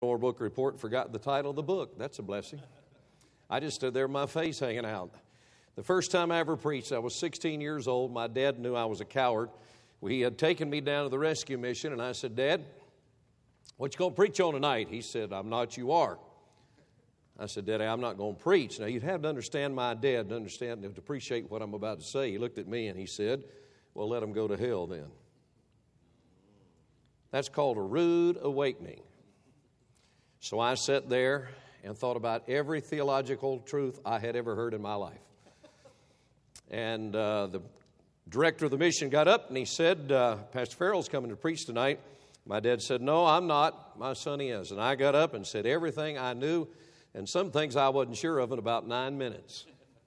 Or book report, forgot the title of the book. That's a blessing. I just stood there with my face hanging out. The first time I ever preached, I was 16 years old. My dad knew I was a coward. He had taken me down to the rescue mission, and I said, Dad, what you going to preach on tonight? He said, I'm not, you are. I said, Daddy, I'm not going to preach. Now, you'd have to understand my dad to understand and to appreciate what I'm about to say. He looked at me and he said, well, let him go to hell then. That's called a rude awakening. So I sat there and thought about every theological truth I had ever heard in my life. And the director of the mission got up and he said, Pastor Farrell's coming to preach tonight. My dad said, no, I'm not. My son is. And I got up and said everything I knew and some things I wasn't sure of in about 9 minutes.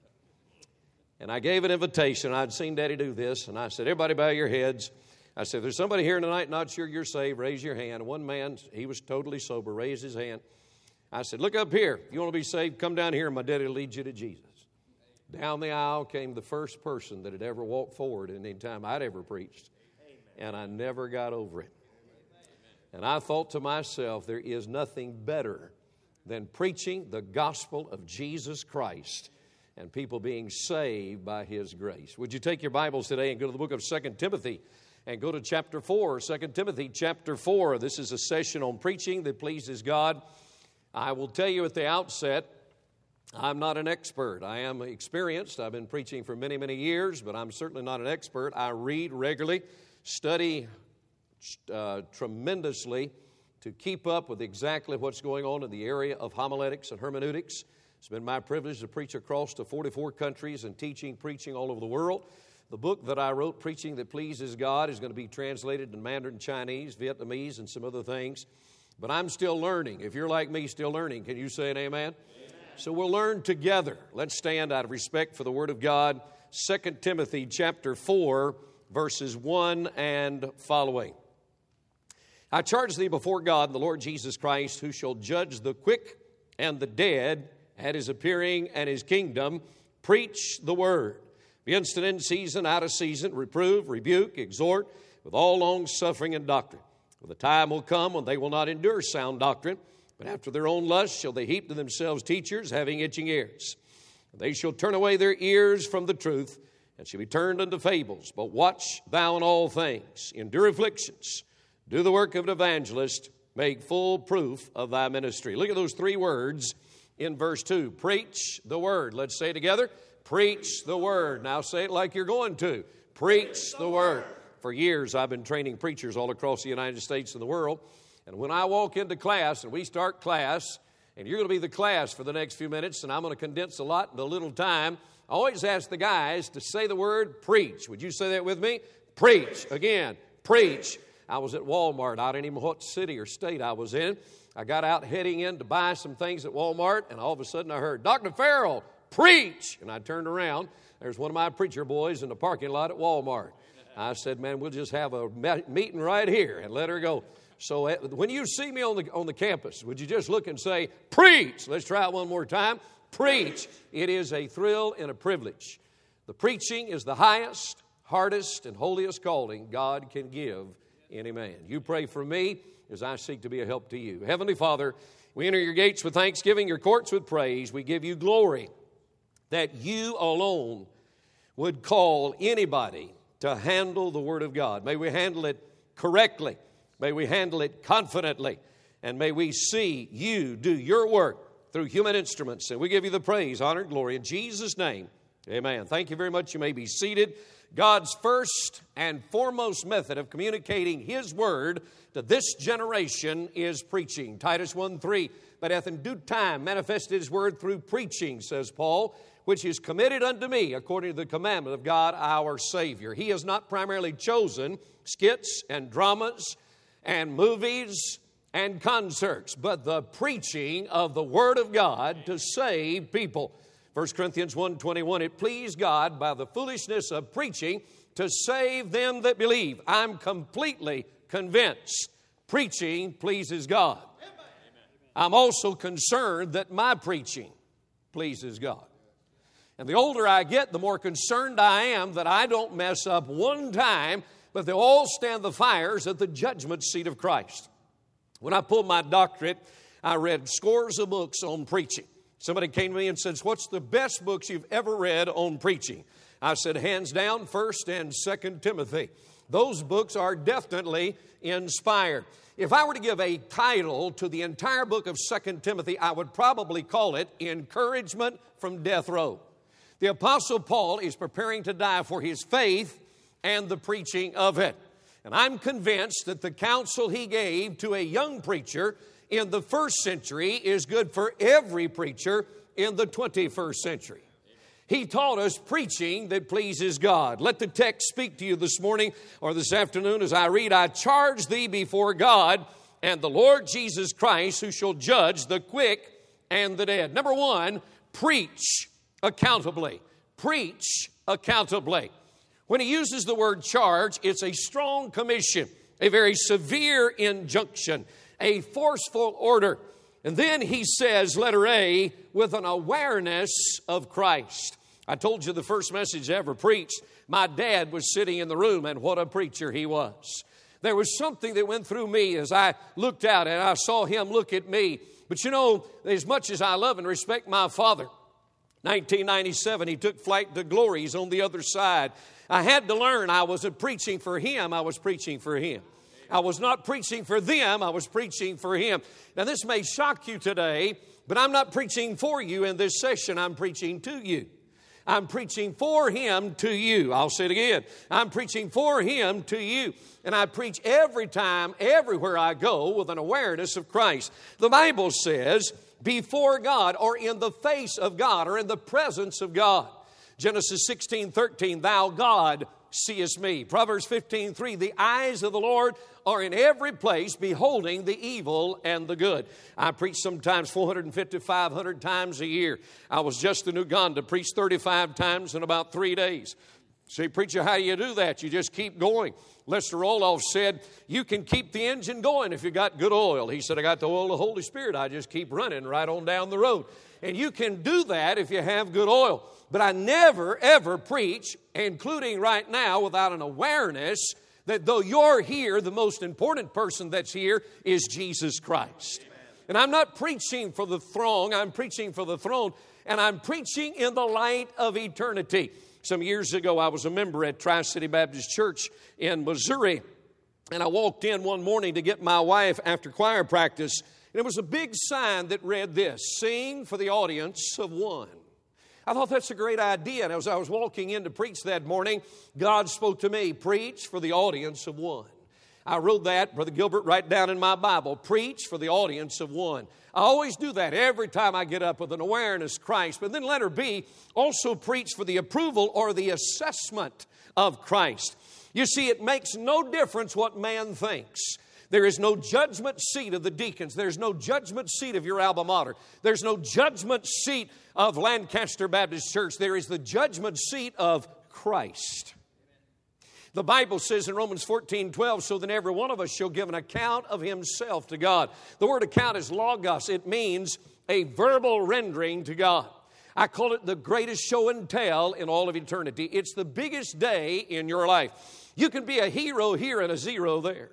And I gave an invitation. I'd seen Daddy do this. And I said, everybody bow your heads. I said, if there's somebody here tonight not sure you're saved, raise your hand. One man, he was totally sober, raised his hand. I said, look up here. If you want to be saved, come down here and my daddy will lead you to Jesus. Down the aisle came the first person that had ever walked forward in any time I'd ever preached. And I never got over it. And I thought to myself, there is nothing better than preaching the gospel of Jesus Christ and people being saved by His grace. Would you take your Bibles today and go to the book of 2 Timothy and go to chapter 4, 2 Timothy chapter 4. This is a session on preaching that pleases God. I will tell you at the outset, I'm not an expert. I am experienced. I've been preaching for many, many years, but I'm certainly not an expert. I read regularly, study tremendously to keep up with exactly what's going on in the area of homiletics and hermeneutics. It's been my privilege to preach across to 44 countries and preaching all over the world. The book that I wrote, Preaching That Pleases God, is going to be translated in Mandarin, Chinese, Vietnamese, and some other things. But I'm still learning. If you're like me, still learning, can you say an amen? Amen. So we'll learn together. Let's stand out of respect for the Word of God. 2 Timothy chapter 4, verses 1 and following. I charge thee before God and the Lord Jesus Christ, who shall judge the quick and the dead at His appearing and His kingdom. Preach the Word. Be instant in season, out of season, reprove, rebuke, exhort, with all long suffering and doctrine. For the time will come when they will not endure sound doctrine, but after their own lust shall they heap to themselves teachers, having itching ears. And they shall turn away their ears from the truth, and shall be turned unto fables. But watch thou in all things, endure afflictions, do the work of an evangelist, make full proof of thy ministry. Look at those three words in verse 2. Preach the word. Let's say it together. Preach the word. Now say it like you're going to. Preach the word. For years I've been training preachers all across the United States and the world. And when I walk into class and we start class, and you're going to be the class for the next few minutes, and I'm going to condense a lot in a little time, I always ask the guys to say the word preach. Would you say that with me? Preach. Again, preach. I was at Walmart. I didn't even know what city or state I was in. I got out heading in to buy some things at Walmart, and all of a sudden I heard, Dr. Farrell, preach. And I turned around. There's one of my preacher boys in the parking lot at Walmart. I said, man, we'll just have a meeting right here and let her go. So when you see me on the campus, would you just look and say, preach? Let's try it one more time. Preach. It is a thrill and a privilege. The preaching is the highest, hardest, and holiest calling God can give any man. You pray for me as I seek to be a help to you. Heavenly Father, we enter your gates with thanksgiving, your courts with praise. We give you glory that you alone would call anybody to handle the Word of God. May we handle it correctly. May we handle it confidently. And may we see you do your work through human instruments. And we give you the praise, honor, and glory in Jesus' name. Amen. Thank you very much. You may be seated. God's first and foremost method of communicating His Word to this generation is preaching. Titus 1:3, but hath in due time manifested His Word through preaching, says Paul, which is committed unto me according to the commandment of God our Savior. He has not primarily chosen skits and dramas and movies and concerts, but the preaching of the Word of God to save people. 1 Corinthians 1:21, it pleased God by the foolishness of preaching to save them that believe. I'm completely convinced preaching pleases God. I'm also concerned that my preaching pleases God. And the older I get, the more concerned I am that I don't mess up one time, but they'll all stand the fires at the judgment seat of Christ. When I pulled my doctorate, I read scores of books on preaching. Somebody came to me and said, what's the best books you've ever read on preaching? I said, hands down, 1 and 2 Timothy. Those books are definitely inspired. If I were to give a title to the entire book of 2 Timothy, I would probably call it Encouragement from Death Row. The Apostle Paul is preparing to die for his faith and the preaching of it. And I'm convinced that the counsel he gave to a young preacher in the first century is good for every preacher in the 21st century. He taught us preaching that pleases God. Let the text speak to you this morning or this afternoon as I read, I charge thee before God and the Lord Jesus Christ, who shall judge the quick and the dead. Number one, preach accountably. Preach accountably. When he uses the word charge, it's a strong commission, a very severe injunction, a forceful order. And then he says, letter A, with an awareness of Christ. I told you the first message I ever preached, my dad was sitting in the room, and what a preacher he was. There was something that went through me as I looked out and I saw him look at me. But you know, as much as I love and respect my father, 1997, he took flight to glory. He's on the other side. I had to learn I wasn't preaching for him, I was preaching for him. I was not preaching for them, I was preaching for him. Now this may shock you today, but I'm not preaching for you in this session, I'm preaching to you. I'm preaching for him to you. I'll say it again. I'm preaching for him to you. And I preach every time, everywhere I go with an awareness of Christ. The Bible says, before God or in the face of God or in the presence of God. Genesis 16:13, thou God seest me. Proverbs 15:3, the eyes of the Lord are in every place, beholding the evil and the good. I preach sometimes 450, 500 times a year. I was just in Uganda, preached 35 times in about 3 days. Say, preacher, how do you do that? You just keep going. Lester Roloff said, you can keep the engine going if you got good oil. He said, I got the oil of the Holy Spirit. I just keep running right on down the road. And you can do that if you have good oil. But I never, ever preach, including right now, without an awareness that though you're here, the most important person that's here is Jesus Christ. Amen. And I'm not preaching for the throng, I'm preaching for the throne, and I'm preaching in the light of eternity. Some years ago, I was a member at Tri-City Baptist Church in Missouri, and I walked in one morning to get my wife after choir practice, and it was a big sign that read this, sing for the audience of one. I thought that's a great idea. And as I was walking in to preach that morning, God spoke to me, preach for the audience of one. I wrote that, Brother Gilbert, right down in my Bible, preach for the audience of one. I always do that every time I get up with an awareness of Christ. But then letter B, also preach for the approval or the assessment of Christ. You see, it makes no difference what man thinks. There is no judgment seat of the deacons. There's no judgment seat of your alma mater. There's no judgment seat of Lancaster Baptist Church. There is the judgment seat of Christ. The Bible says in Romans 14:12, so that every one of us shall give an account of himself to God. The word account is logos. It means a verbal rendering to God. I call it the greatest show and tell in all of eternity. It's the biggest day in your life. You can be a hero here and a zero there.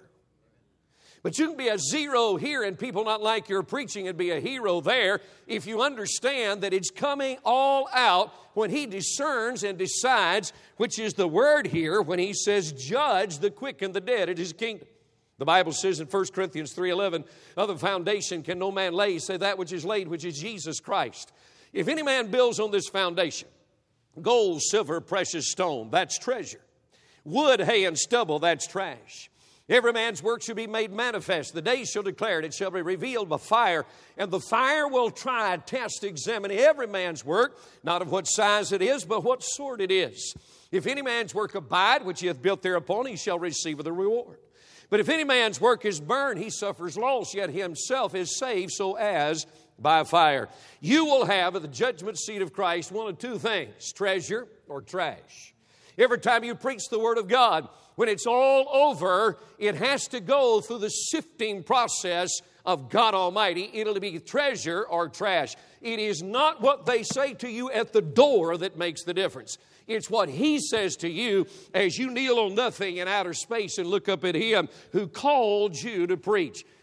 But you can be a zero here and people not like your preaching and be a hero there if you understand that it's coming all out when he discerns and decides, which is the word here, when he says, judge the quick and the dead at his kingdom. The Bible says in 1 Corinthians 3:11, other foundation can no man lay, say that which is laid, which is Jesus Christ. If any man builds on this foundation, gold, silver, precious stone, that's treasure. Wood, hay, and stubble, that's trash. Every man's work shall be made manifest. The day shall declare it. It shall be revealed by fire. And the fire will try, test, examine every man's work, not of what size it is, but what sort it is. If any man's work abide, which he hath built thereupon, he shall receive the reward. But if any man's work is burned, he suffers loss, yet himself is saved, so as by fire. You will have at the judgment seat of Christ one of two things, treasure or trash. Every time you preach the Word of God, when it's all over, it has to go through the sifting process of God Almighty. It'll be treasure or trash. It is not what they say to you at the door that makes the difference. It's what He says to you as you kneel on nothing in outer space and look up at Him who called you to preach.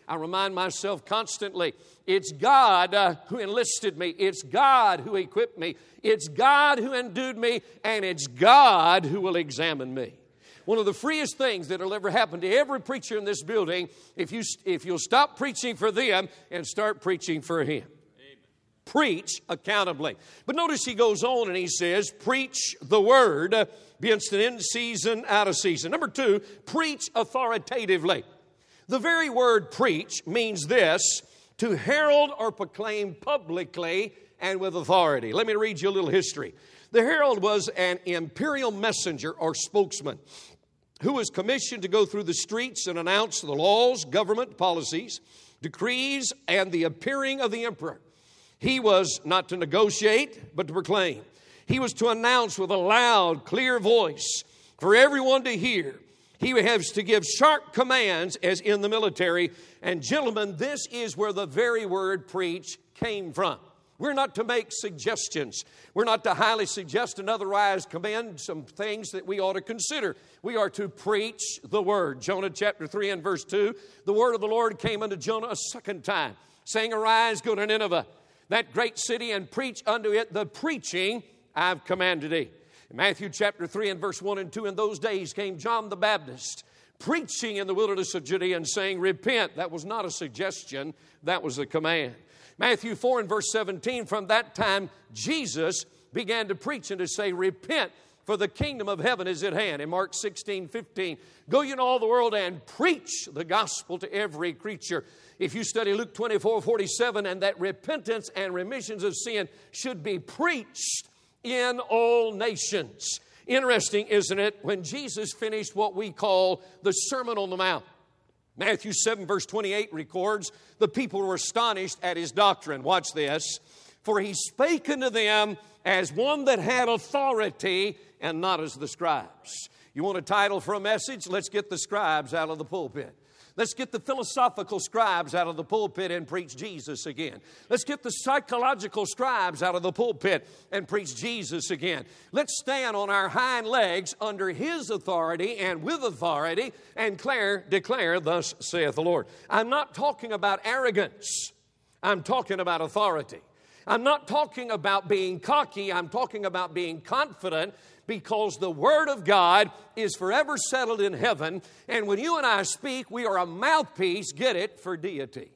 I remind myself constantly, it's God who enlisted me. It's God who equipped me. It's God who endued me, and it's God who will examine me. One of the freest things that will ever happen to every preacher in this building, if you'll stop preaching for them and start preaching for Him. Amen. Preach accountably. But notice he goes on and he says, preach the word, be instant in season, out of season. Number 2, preach authoritatively. The very word preach means this, to herald or proclaim publicly and with authority. Let me read you a little history. The herald was an imperial messenger or spokesman who was commissioned to go through the streets and announce the laws, government policies, decrees, and the appearing of the emperor. He was not to negotiate, but to proclaim. He was to announce with a loud, clear voice for everyone to hear. He has to give sharp commands as in the military. And gentlemen, this is where the very word preach came from. We're not to make suggestions. We're not to highly suggest and otherwise commend some things that we ought to consider. We are to preach the word. Jonah chapter 3 and verse 2, the word of the Lord came unto Jonah a second time, saying, arise, go to Nineveh, that great city, and preach unto it the preaching I've commanded thee. In Matthew chapter 3 and verse 1 and 2, in those days came John the Baptist, preaching in the wilderness of Judea and saying, repent. That was not a suggestion, that was a command. Matthew 4 and verse 17, from that time Jesus began to preach and to say, repent, for the kingdom of heaven is at hand. In Mark 16:15, go ye into all the world and preach the gospel to every creature. If you study Luke 24:47, and that repentance and remissions of sin should be preached in all nations. Interesting, isn't it, when Jesus finished what we call the Sermon on the Mount. Matthew 7 verse 28 records, the people were astonished at his doctrine. Watch this. For he spake unto them as one that had authority and not as the scribes. You want a title for a message? Let's get the scribes out of the pulpit. Let's get the philosophical scribes out of the pulpit and preach Jesus again. Let's get the psychological scribes out of the pulpit and preach Jesus again. Let's stand on our hind legs under His authority and with authority and declare, thus saith the Lord. I'm not talking about arrogance. I'm talking about authority. I'm not talking about being cocky. I'm talking about being confident, because the Word of God is forever settled in heaven. And when you and I speak, we are a mouthpiece, get it, for deity.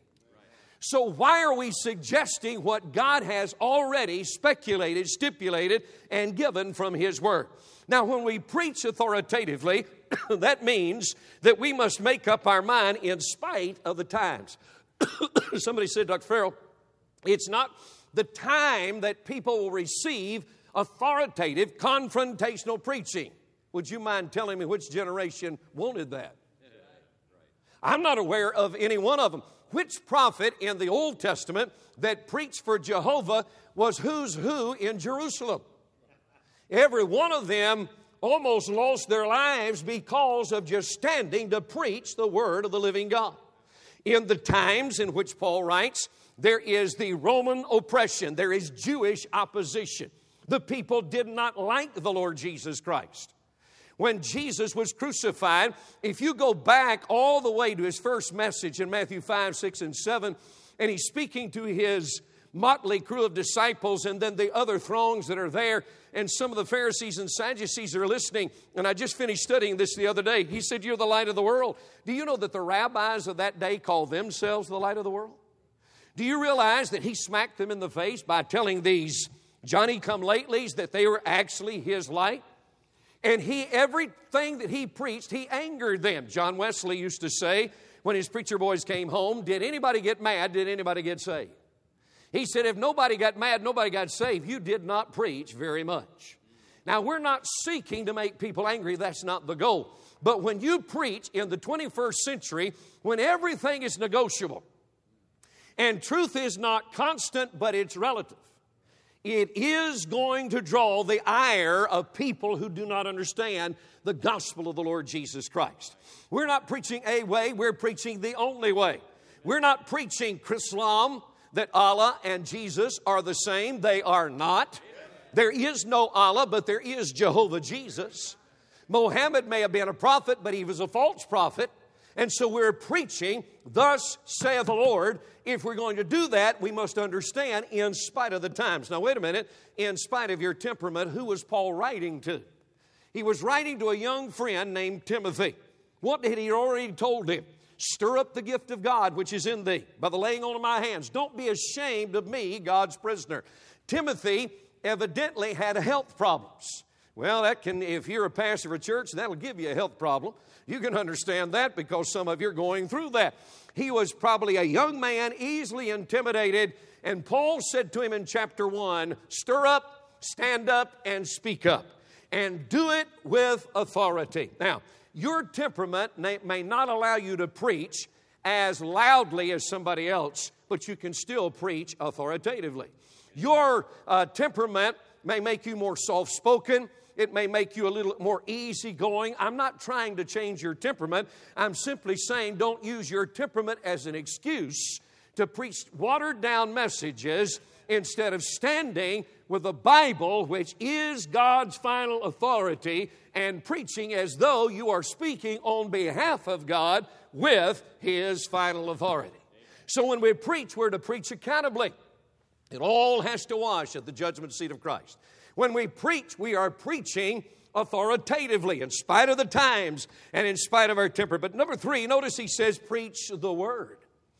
So why are we suggesting what God has already speculated, stipulated, and given from His Word? Now, when we preach authoritatively, that means that we must make up our mind in spite of the times. Somebody said, Dr. Farrell, it's not the time that people will receive authoritative, confrontational preaching. Would you mind telling me which generation wanted that? I'm not aware of any one of them. Which prophet in the Old Testament that preached for Jehovah was who's who in Jerusalem? Every one of them almost lost their lives because of just standing to preach the word of the living God. In the times in which Paul writes, there is the Roman oppression. There is Jewish opposition. The people did not like the Lord Jesus Christ. When Jesus was crucified, if you go back all the way to His first message in Matthew 5, 6, and 7, and He's speaking to His motley crew of disciples and then the other throngs that are there, and some of the Pharisees and Sadducees are listening, and I just finished studying this the other day. He said, you're the light of the world. Do you know that the rabbis of that day called themselves the light of the world? Do you realize that He smacked them in the face by telling these Johnny-come-latelys that they were actually His light? And everything that He preached, He angered them. John Wesley used to say, when his preacher boys came home, did anybody get mad? Did anybody get saved? He said, if nobody got mad, nobody got saved, you did not preach very much. Now, we're not seeking to make people angry. That's not the goal. But when you preach in the 21st century, when everything is negotiable, and truth is not constant, but it's relative, it is going to draw the ire of people who do not understand the gospel of the Lord Jesus Christ. We're not preaching a way, we're preaching the only way. We're not preaching Chrislam, that Allah and Jesus are the same. They are not. There is no Allah, but there is Jehovah Jesus. Mohammed may have been a prophet, but he was a false prophet. And so we're preaching, thus saith the Lord. If we're going to do that, we must understand, in spite of the times. Now, wait a minute. In spite of your temperament, who was Paul writing to? He was writing to a young friend named Timothy. What had he already told him? Stir up the gift of God which is in thee by the laying on of my hands. Don't be ashamed of me, God's prisoner. Timothy evidently had health problems. Well, that can, if you're a pastor of a church, that'll give you a health problem. You can understand that because some of you are going through that. He was probably a young man, easily intimidated, and Paul said to him in chapter 1, stir up, stand up, and speak up, and do it with authority. Now, your temperament may not allow you to preach as loudly as somebody else, but you can still preach authoritatively. Your temperament may make you more soft-spoken. It may make you a little more easygoing. I'm not trying to change your temperament. I'm simply saying don't use your temperament as an excuse to preach watered-down messages instead of standing with the Bible, which is God's final authority, and preaching as though you are speaking on behalf of God with His final authority. So when we preach, we're to preach accountably. It all has to wash at the judgment seat of Christ. When we preach, we are preaching authoritatively in spite of the times and in spite of our temper. But number 3, notice he says, preach the word.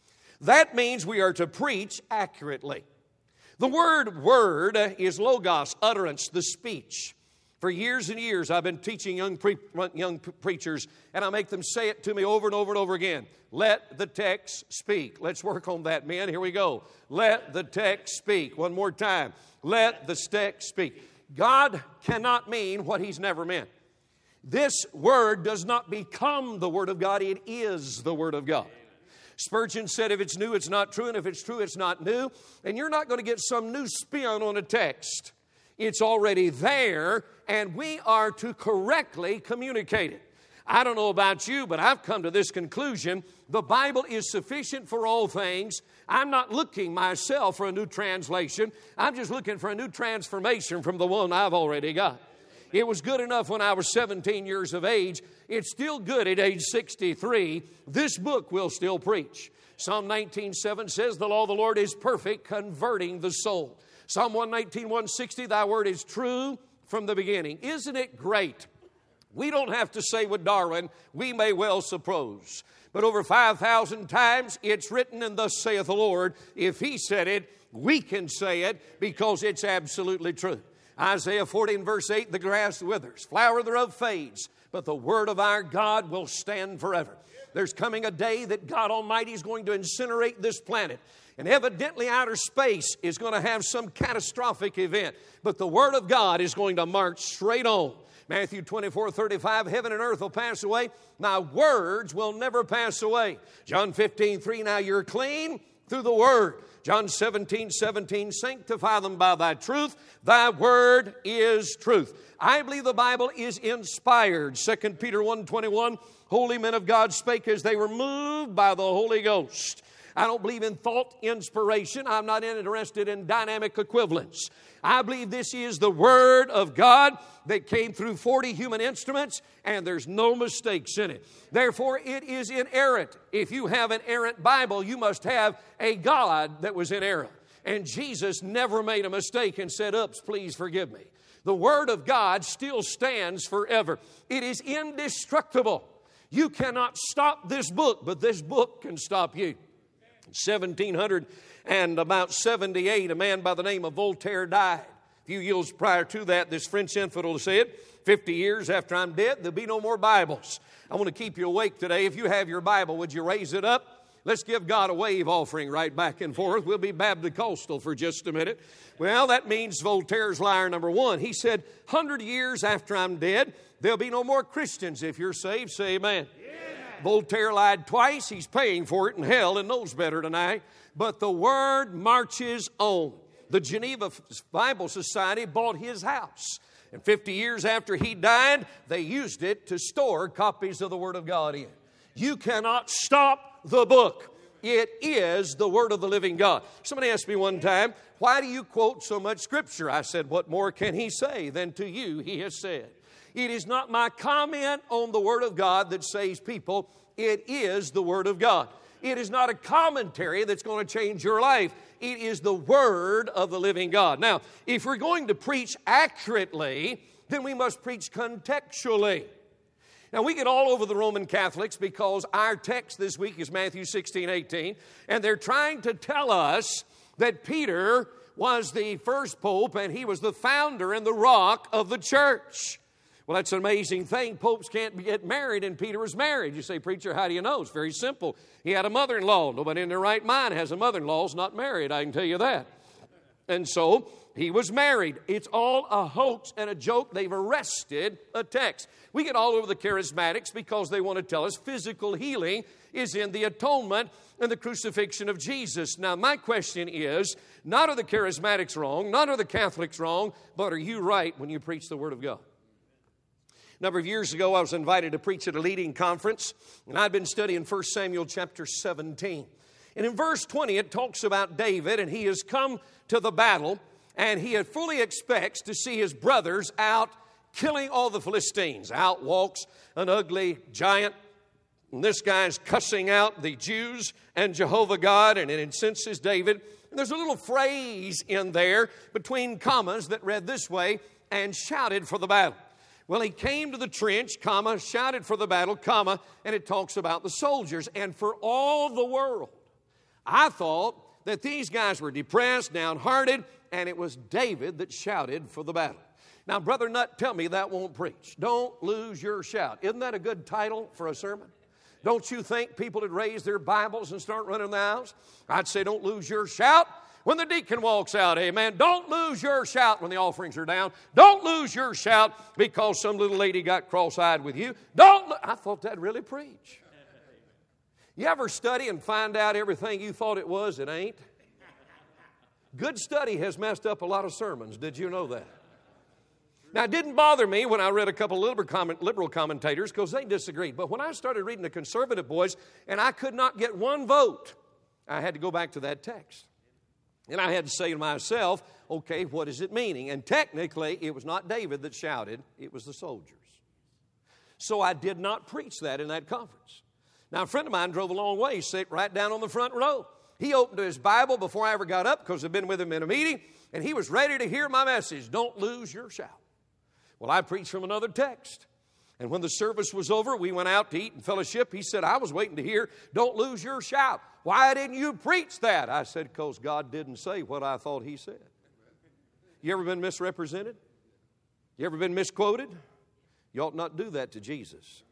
That means we are to preach accurately. The word is logos, utterance, the speech. For years and years, I've been teaching young preachers, and I make them say it to me over and over and over again. Let the text speak. Let's work on that, men. Here we go. Let the text speak. One more time. Let the text speak. God cannot mean what He's never meant. This word does not become the Word of God. It is the Word of God. Spurgeon said, if it's new, it's not true, and if it's true, it's not new. And you're not going to get some new spin on a text. It's already there, and we are to correctly communicate it. I don't know about you, but I've come to this conclusion. The Bible is sufficient for all things. I'm not looking myself for a new translation. I'm just looking for a new transformation from the one I've already got. It was good enough when I was 17 years of age. It's still good at age 63. This book will still preach. Psalm 19:7 says, the law of the Lord is perfect, converting the soul. Psalm 119, 160, thy word is true from the beginning. Isn't it great? We don't have to say with Darwin, we may well suppose. But over 5,000 times it's written, and thus saith the Lord. If He said it, we can say it because it's absolutely true. Isaiah 40 and verse 8, the grass withers, flower thereof fades, but the word of our God will stand forever. There's coming a day that God Almighty is going to incinerate this planet. And evidently outer space is going to have some catastrophic event. But the Word of God is going to march straight on. Matthew 24:35, heaven and earth will pass away. My words will never pass away. John 15:3, now you're clean through the Word. John 17:17, sanctify them by thy truth. Thy Word is truth. I believe the Bible is inspired. 2 Peter 1:21, holy men of God spake as they were moved by the Holy Ghost. I don't believe in thought inspiration. I'm not interested in dynamic equivalence. I believe this is the Word of God that came through 40 human instruments, and there's no mistakes in it. Therefore, it is inerrant. If you have an errant Bible, you must have a God that was inerrant. And Jesus never made a mistake and said, oops, please forgive me. The Word of God still stands forever. It is indestructible. You cannot stop this book, but this book can stop you. 1778, a man by the name of Voltaire died. A few years prior to that, this French infidel said, 50 years after I'm dead, there'll be no more Bibles. I want to keep you awake today. If you have your Bible, would you raise it up? Let's give God a wave offering right back and forth. We'll be Baptist-Coastal for just a minute. Well, that means Voltaire's liar number 1. He said, 100 years after I'm dead, there'll be no more Christians. If you're saved, say amen. Voltaire lied twice. He's paying for it in hell and knows better tonight. But the Word marches on. The Geneva Bible Society bought his house. And 50 years after he died, they used it to store copies of the Word of God in. You cannot stop the book. It is the Word of the living God. Somebody asked me one time, why do you quote so much Scripture? I said, what more can He say than to you He has said? It is not my comment on the Word of God that saves people. It is the Word of God. It is not a commentary that's going to change your life. It is the Word of the living God. Now, if we're going to preach accurately, then we must preach contextually. Now, we get all over the Roman Catholics because our text this week is Matthew 16:18, and they're trying to tell us that Peter was the first pope and he was the founder and the rock of the church. Well, that's an amazing thing. Popes can't get married, and Peter was married. You say, preacher, how do you know? It's very simple. He had a mother-in-law. Nobody in their right mind has a mother-in-law who's not married, I can tell you that. And so he was married. It's all a hoax and a joke. They've arrested a text. We get all over the charismatics because they want to tell us physical healing is in the atonement and the crucifixion of Jesus. Now, my question is, not are the charismatics wrong, not are the Catholics wrong, but are you right when you preach the Word of God? A number of years ago, I was invited to preach at a leading conference, and I'd been studying 1 Samuel chapter 17. And in verse 20, it talks about David, and he has come to the battle, and he fully expects to see his brothers out killing all the Philistines. Out walks an ugly giant, and this guy's cussing out the Jews and Jehovah God, and it incenses David. And there's a little phrase in there between commas that read this way, and shouted for the battle. Well, he came to the trench, comma, shouted for the battle, comma, and it talks about the soldiers. And for all the world, I thought that these guys were depressed, downhearted, and it was David that shouted for the battle. Now, Brother Nutt, tell me that won't preach. Don't lose your shout. Isn't that a good title for a sermon? Don't you think people would raise their Bibles and start running the house? I'd say don't lose your shout when the deacon walks out, amen. Don't lose your shout when the offerings are down. Don't lose your shout because some little lady got cross-eyed with you. I thought that'd really preach. You ever study and find out everything you thought it was, it ain't? Good study has messed up a lot of sermons. Did you know that? Now, it didn't bother me when I read a couple of liberal commentators because they disagreed. But when I started reading the conservative boys and I could not get one vote, I had to go back to that text. And I had to say to myself, okay, what is it meaning? And technically, it was not David that shouted, it was the soldiers. So I did not preach that in that conference. Now, a friend of mine drove a long way, sat right down on the front row. He opened his Bible before I ever got up because I'd been with him in a meeting, and he was ready to hear my message. Don't lose your shout. Well, I preached from another text. And when the service was over, we went out to eat and fellowship. He said, I was waiting to hear, don't lose your shout. Why didn't you preach that? I said, because God didn't say what I thought He said. You ever been misrepresented? You ever been misquoted? You ought not do that to Jesus.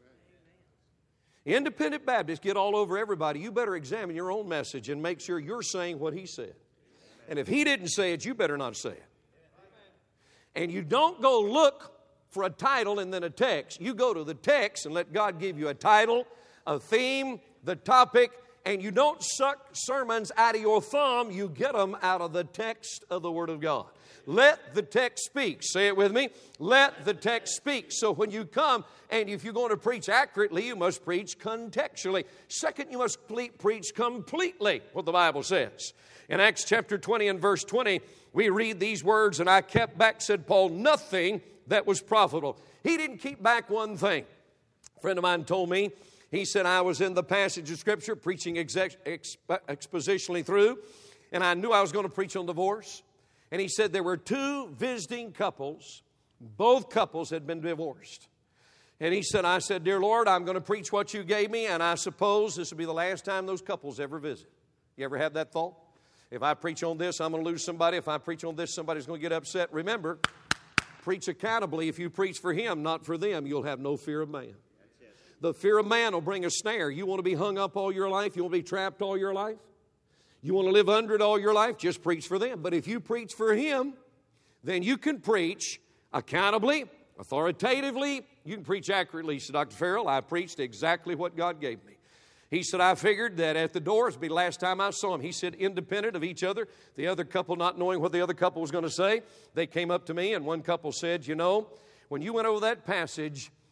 Independent Baptists get all over everybody. You better examine your own message and make sure you're saying what He said. And if He didn't say it, you better not say it. And you don't go look for a title and then a text. You go to the text and let God give you a title, a theme, the topic, and you don't suck sermons out of your thumb. You get them out of the text of the Word of God. Let the text speak. Say it with me. Let the text speak. So when you come, and if you're going to preach accurately, you must preach contextually. Second, you must preach completely, what the Bible says. In Acts chapter 20 and verse 20, we read these words, and I kept back, said Paul, nothing that was profitable. He didn't keep back one thing. A friend of mine told me, he said, I was in the passage of Scripture preaching expositionally through, and I knew I was going to preach on divorce. And he said there were two visiting couples. Both couples had been divorced. And he said, I said, dear Lord, I'm going to preach what you gave me, and I suppose this will be the last time those couples ever visit. You ever have that thought? If I preach on this, I'm going to lose somebody. If I preach on this, somebody's going to get upset. Remember, preach accountably. If you preach for him, not for them, you'll have no fear of man. The fear of man will bring a snare. You want to be hung up all your life? You want to be trapped all your life? You want to live under it all your life? Just preach for them. But if you preach for him, then you can preach accountably, authoritatively. You can preach accurately. So Dr. Farrell, I preached exactly what God gave me. He said, I figured that at the door, it'd be the last time I saw him. He said, independent of each other, the other couple not knowing what the other couple was going to say, they came up to me, and one couple said, you know, when you went over that passage,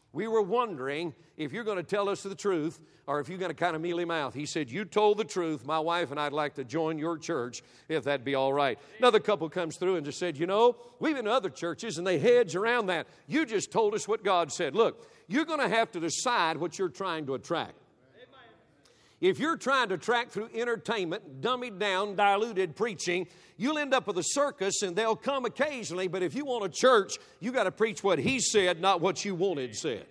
We were wondering if you're going to tell us the truth or if you're going to kind of mealy mouth. He said, you told the truth. My wife and I'd like to join your church if that'd be all right. Another couple comes through and just said, you know, we've been to other churches and they hedge around that. You just told us what God said. Look, you're going to have to decide what you're trying to attract. If you're trying to attract through entertainment, dummied down, diluted preaching, you'll end up with a circus and they'll come occasionally. But if you want a church, you got to preach what He said, not what you wanted said.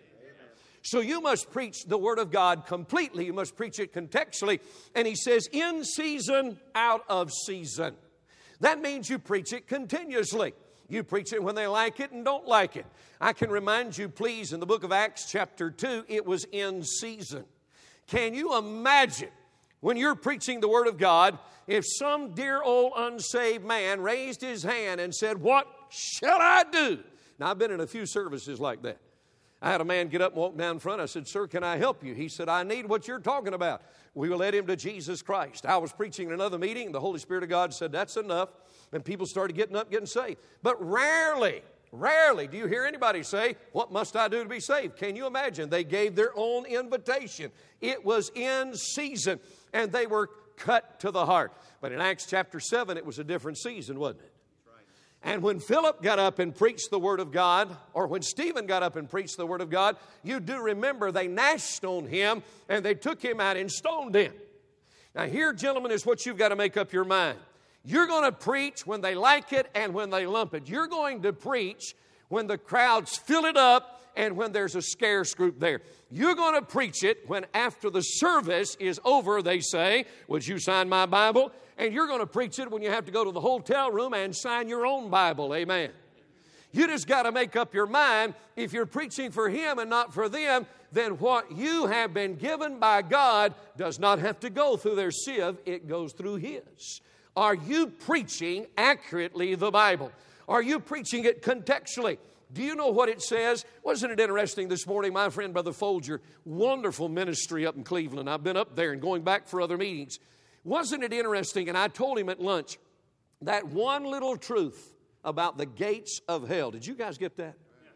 So you must preach the Word of God completely. You must preach it contextually. And He says, in season, out of season. That means you preach it continuously. You preach it when they like it and don't like it. I can remind you, please, in the book of Acts chapter 2, it was in season. Can you imagine when you're preaching the Word of God, if some dear old unsaved man raised his hand and said, what shall I do? Now, I've been in a few services like that. I had a man get up and walk down front. I said, sir, can I help you? He said, I need what you're talking about. We will lead him to Jesus Christ. I was preaching in another meeting, and the Holy Spirit of God said, that's enough. And people started getting up, getting saved. But rarely do you hear anybody say, what must I do to be saved? Can you imagine? They gave their own invitation. It was in season, and they were cut to the heart. But in Acts chapter 7, it was a different season, wasn't it? And when Philip got up and preached the Word of God, or when Stephen got up and preached the Word of God, you do remember they gnashed on him, and they took him out and stoned him. Now here, gentlemen, is what you've got to make up your mind. You're going to preach when they like it and when they lump it. You're going to preach when the crowds fill it up and when there's a scarce group there. You're going to preach it when after the service is over, they say, would you sign my Bible? And you're going to preach it when you have to go to the hotel room and sign your own Bible. Amen. You just got to make up your mind, if you're preaching for Him and not for them, then what you have been given by God does not have to go through their sieve. It goes through His. Are you preaching accurately the Bible? Are you preaching it contextually? Do you know what it says? Wasn't it interesting this morning? My friend, Brother Folger, wonderful ministry up in Cleveland. I've been up there and going back for other meetings. Wasn't it interesting? And I told him at lunch that one little truth about the gates of hell. Did you guys get that?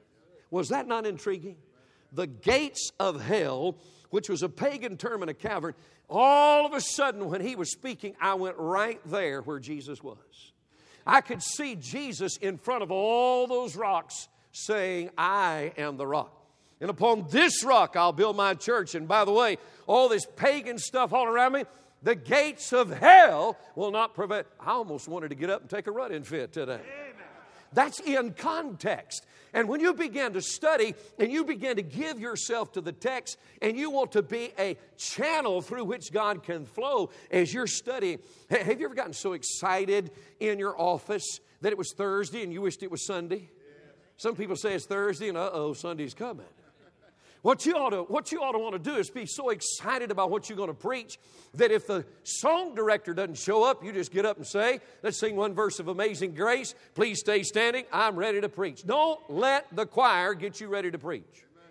Was that not intriguing? The gates of hell, which was a pagan term in a cavern, all of a sudden when he was speaking, I went right there where Jesus was. I could see Jesus in front of all those rocks saying, I am the rock. And upon this rock I'll build my church. And by the way, all this pagan stuff all around me, the gates of hell will not prevent. I almost wanted to get up and take a run-in fit today. That's in context. And when you begin to study and you begin to give yourself to the text and you want to be a channel through which God can flow as you're studying. Have you ever gotten so excited in your office that it was Thursday and you wished it was Sunday? Some people say it's Thursday and Sunday's coming. What you ought to want to do is be so excited about what you're going to preach that if the song director doesn't show up, you just get up and say, let's sing one verse of Amazing Grace. Please stay standing. I'm ready to preach. Don't let the choir get you ready to preach.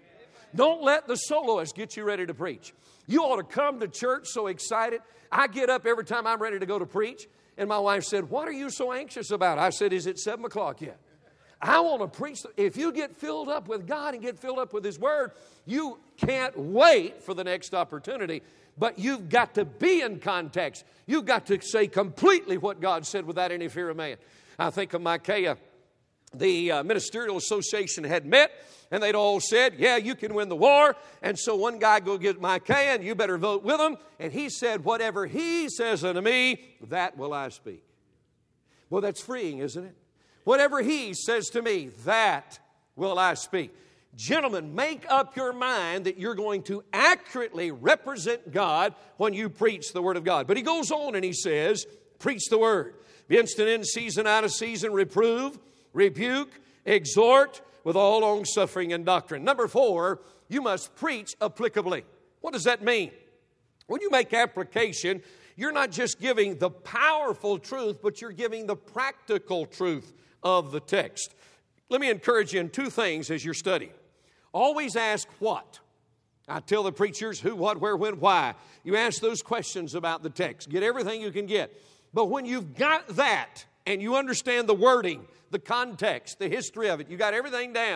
Don't let the soloist get you ready to preach. You ought to come to church so excited. I get up every time I'm ready to go to preach. And my wife said, what are you so anxious about? I said, is it 7 o'clock yet? I want to preach. If you get filled up with God and get filled up with His Word, you can't wait for the next opportunity. But you've got to be in context. You've got to say completely what God said without any fear of man. I think of Micaiah. The Ministerial Association had met, and they'd all said, yeah, you can win the war. And so one guy go get Micaiah, and you better vote with him. And he said, whatever he says unto me, that will I speak. Well, that's freeing, isn't it? Whatever he says to me, that will I speak. Gentlemen, make up your mind that you're going to accurately represent God when you preach the Word of God. But he goes on and he says, preach the Word. Be instant in season, out of season, reprove, rebuke, exhort with all long-suffering and doctrine. Number 4, you must preach applicably. What does that mean? When you make application, you're not just giving the powerful truth, but you're giving the practical truth of the text. Let me encourage you in 2 things as you're studying. Always ask what. I tell the preachers who, what, where, when, why. You ask those questions about the text. Get everything you can get. But when you've got that and you understand the wording, the context, the history of it, you got everything down,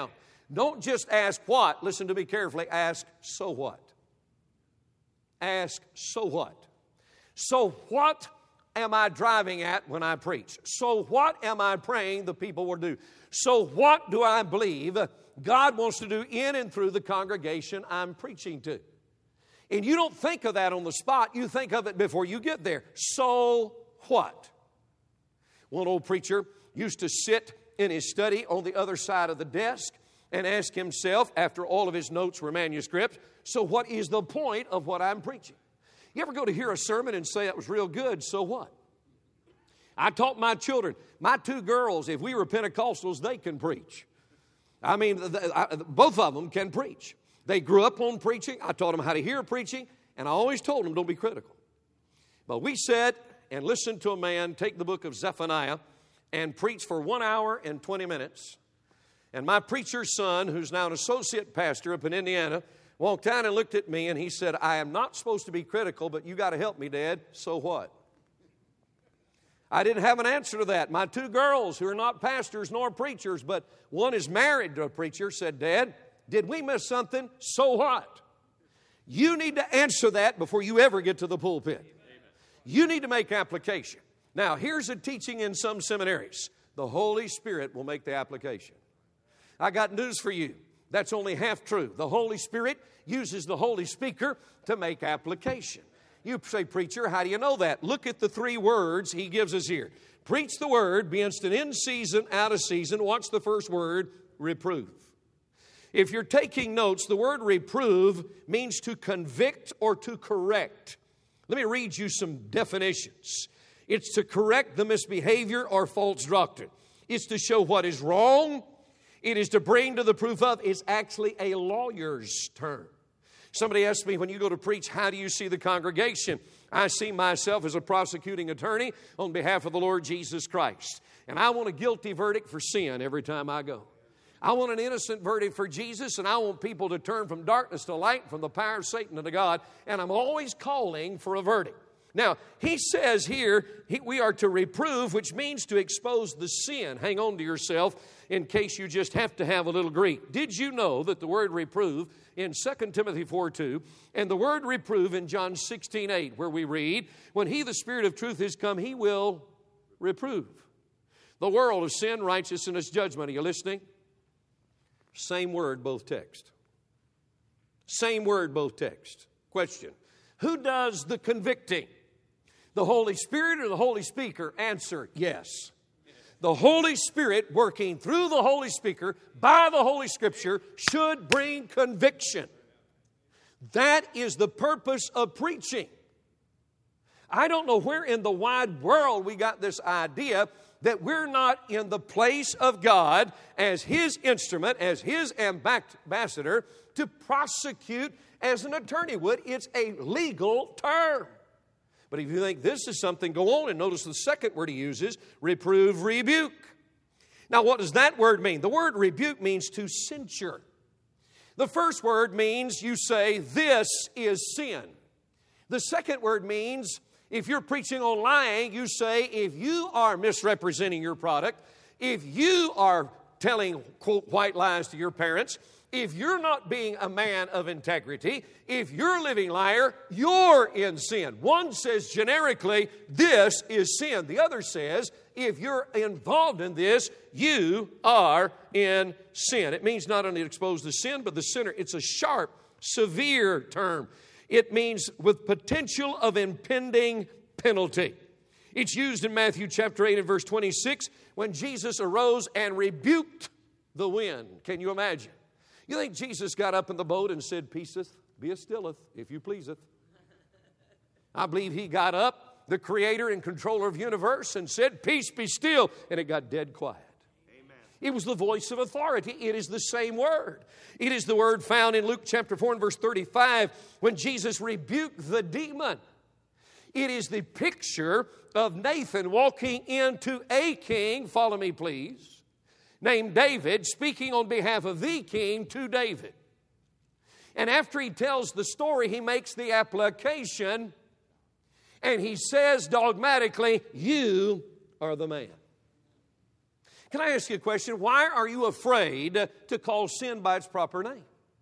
Don't just ask what. Listen to me carefully. Ask, so what? Ask, so what? So what am I driving at when I preach? So what am I praying the people will do? So what do I believe God wants to do in and through the congregation I'm preaching to? And you don't think of that on the spot. You think of it before you get there. So what? One old preacher used to sit in his study on the other side of the desk and ask himself, after all of his notes were manuscript, so what is the point of what I'm preaching? You ever go to hear a sermon and say, that was real good, so what? I taught my children, my 2 girls, if we were Pentecostals, they can preach. I mean, both of them can preach. They grew up on preaching. I taught them how to hear preaching, and I always told them, don't be critical. But we sat and listened to a man take the book of Zephaniah and preach for 1 hour and 20 minutes. And my preacher's son, who's now an associate pastor up in Indiana, walked down and looked at me, and he said, I am not supposed to be critical, but you got to help me, Dad. So what? I didn't have an answer to that. My 2 girls, who are not pastors nor preachers, but one is married to a preacher, said, Dad, did we miss something? So what? You need to answer that before you ever get to the pulpit. You need to make application. Now, here's a teaching in some seminaries. The Holy Spirit will make the application. I got news for you. That's only half true. The Holy Spirit uses the Holy Speaker to make application. You say, preacher, how do you know that? Look at the 3 words he gives us here. Preach the word, be instant in season, out of season. Watch the first word, reprove. If you're taking notes, the word reprove means to convict or to correct. Let me read you some definitions. It's to correct the misbehavior or false doctrine. It's to show what is wrong. It is to bring to the proof of. It's actually a lawyer's term. Somebody asked me, when you go to preach, how do you see the congregation? I see myself as a prosecuting attorney on behalf of the Lord Jesus Christ. And I want a guilty verdict for sin every time I go. I want an innocent verdict for Jesus, and I want people to turn from darkness to light, from the power of Satan to God, and I'm always calling for a verdict. Now, he says here, we are to reprove, which means to expose the sin. Hang on to yourself in case you just have to have a little Greek. Did you know that the word reprove in 2 Timothy 4:2 and the word reprove in John 16:8, where we read, when he, the Spirit of truth, is come, he will reprove the world of sin, righteousness, judgment. Are you listening? Same word, both texts. Same word, both texts. Question: who does the convicting? The Holy Spirit or the Holy Speaker? Answer: yes. The Holy Spirit, working through the Holy Speaker by the Holy Scripture, should bring conviction. That is the purpose of preaching. I don't know where in the wide world we got this idea that we're not in the place of God as His instrument, as His ambassador, to prosecute as an attorney would. It's a legal term. But if you think this is something, go on and notice the second word he uses, reprove, rebuke. Now, what does that word mean? The word rebuke means to censure. The first word means you say, this is sin. The second word means, if you're preaching on lying, you say, if you are misrepresenting your product, if you are telling, quote, white lies to your parents, if you're not being a man of integrity, if you're a living liar, you're in sin. One says generically, this is sin. The other says, if you're involved in this, you are in sin. It means not only to expose the sin, but the sinner. It's a sharp, severe term. It means with potential of impending penalty. It's used in Matthew chapter 8 and verse 26 when Jesus arose and rebuked the wind. Can you imagine? You think Jesus got up in the boat and said, peaceth, be a stilleth, if you pleaseth? I believe he got up, the creator and controller of the universe, and said, peace, be still, and it got dead quiet. Amen. It was the voice of authority. It is the same word. It is the word found in Luke chapter 4 and verse 35 when Jesus rebuked the demon. It is the picture of Nathan walking into a king, follow me please, named David, speaking on behalf of the king to David. And after he tells the story, he makes the application, and he says dogmatically, you are the man. Can I ask you a question? Why are you afraid to call sin by its proper name?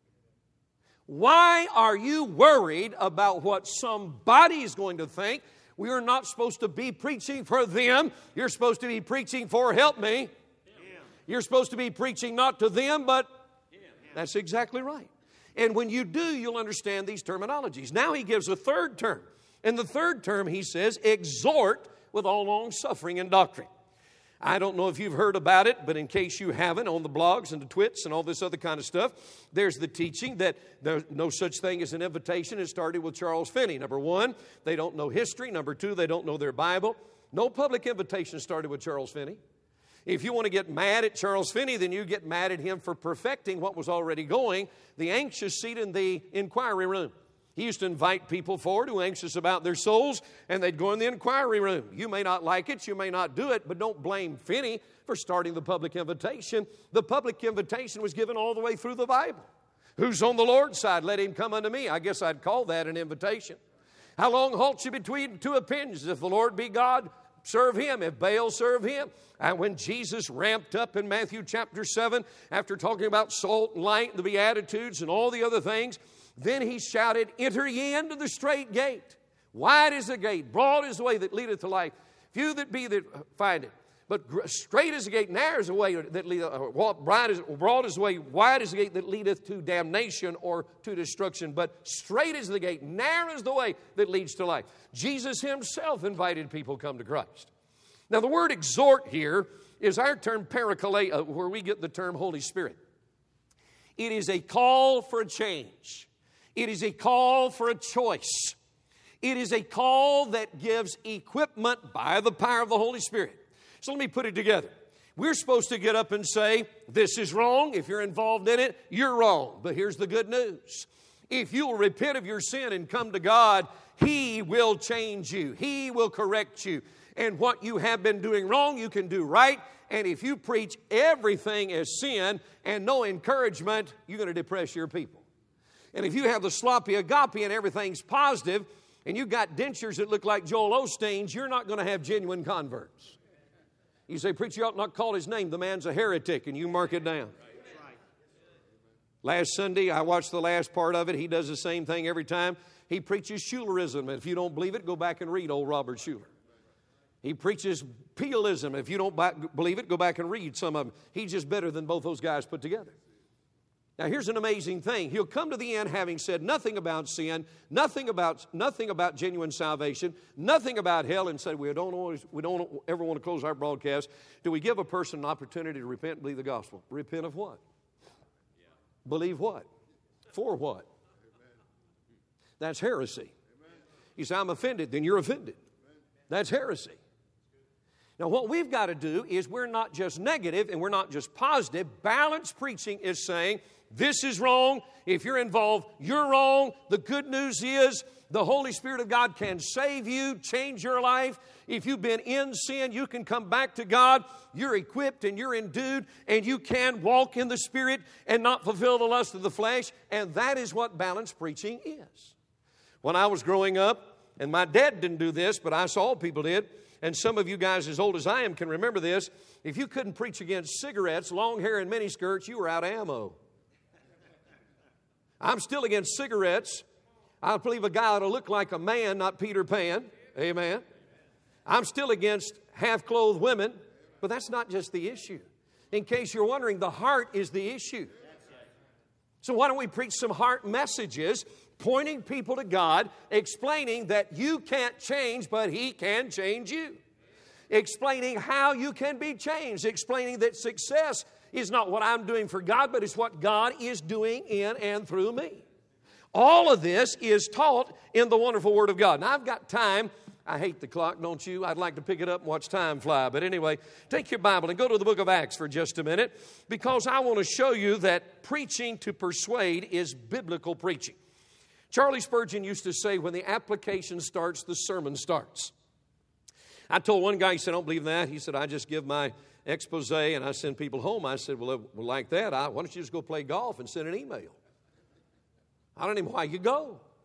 Why are you worried about what somebody is going to think? We are not supposed to be preaching for them. You're supposed to be preaching for, help me. You're supposed to be preaching not to them, but that's exactly right. And when you do, you'll understand these terminologies. Now he gives a third term. In the third term, he says, exhort with all long suffering and doctrine. I don't know if you've heard about it, but in case you haven't, on the blogs and the twits and all this other kind of stuff, there's the teaching that there's no such thing as an invitation. It started with Charles Finney. Number one, they don't know history. Number two, they don't know their Bible. No public invitation started with Charles Finney. If you want to get mad at Charles Finney, then you get mad at him for perfecting what was already going, the anxious seat in the inquiry room. He used to invite people forward who were anxious about their souls, and they'd go in the inquiry room. You may not like it, you may not do it, but don't blame Finney for starting the public invitation. The public invitation was given all the way through the Bible. Who's on the Lord's side? Let him come unto me. I guess I'd call that an invitation. How long halt you between two opinions? If the Lord be God, serve him. If Baal, serve him. And when Jesus ramped up in Matthew chapter 7, after talking about salt and light and the Beatitudes and all the other things, then he shouted, enter ye into the straight gate. Wide is the gate, broad is the way that leadeth to life. Few that be that find it. But straight is the gate, narrow is the way that leadeth, broad is the way, wide is the gate that leadeth to damnation or to destruction. But straight is the gate, narrow is the way that leads to life. Jesus himself invited people to come to Christ. Now the word exhort here is our term parakaleo, where we get the term Holy Spirit. It is a call for a change. It is a call for a choice. It is a call that gives equipment by the power of the Holy Spirit. So let me put it together. We're supposed to get up and say, this is wrong. If you're involved in it, you're wrong. But here's the good news. If you'll repent of your sin and come to God, He will change you. He will correct you. And what you have been doing wrong, you can do right. And if you preach everything as sin and no encouragement, you're going to depress your people. And if you have the sloppy agape and everything's positive, and you've got dentures that look like Joel Osteen's, you're not going to have genuine converts. You say, preacher, you ought not call his name. The man's a heretic, and you mark it down. Last Sunday, I watched the last part of it. He does the same thing every time. He preaches Schulerism. And if you don't believe it, go back and read old Robert Schuller. He preaches Pealism. If you don't believe it, go back and read some of them. He's just better than both those guys put together. Now, here's an amazing thing. He'll come to the end having said nothing about sin, nothing about genuine salvation, nothing about hell, and said we don't ever want to close our broadcast. Do we give a person an opportunity to repent and believe the gospel? Repent of what? Yeah. Believe what? For what? Amen. That's heresy. Amen. You say, I'm offended, then you're offended. Amen. That's heresy. Now, what we've got to do is we're not just negative and we're not just positive. Balanced preaching is saying, this is wrong. If you're involved, you're wrong. The good news is the Holy Spirit of God can save you, change your life. If you've been in sin, you can come back to God. You're equipped and you're endued, and you can walk in the Spirit and not fulfill the lust of the flesh. And that is what balanced preaching is. When I was growing up, and my dad didn't do this, but I saw people did, and some of you guys as old as I am can remember this. If you couldn't preach against cigarettes, long hair, and miniskirts, you were out of ammo. I'm still against cigarettes. I believe a guy ought to look like a man, not Peter Pan. Amen. I'm still against half-clothed women, but that's not just the issue. In case you're wondering, the heart is the issue. So why don't we preach some heart messages, pointing people to God, explaining that you can't change, but He can change you. Explaining how you can be changed. Explaining that success is not what I'm doing for God, but it's what God is doing in and through me. All of this is taught in the wonderful Word of God. Now, I've got time. I hate the clock, don't you? I'd like to pick it up and watch time fly. But anyway, take your Bible and go to the book of Acts for just a minute, because I want to show you that preaching to persuade is biblical preaching. Charlie Spurgeon used to say, when the application starts, the sermon starts. I told one guy, he said, I don't believe in that. He said, I just give my expose and I send people home. I said, well, like that, why don't you just go play golf and send an email? I don't even know why you go.